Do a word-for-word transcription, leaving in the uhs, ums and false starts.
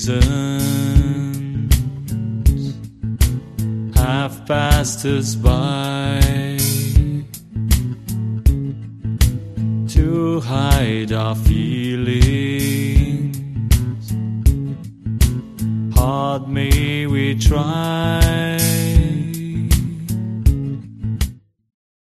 seasons have passed us by to hide our feelings. Hard may we try,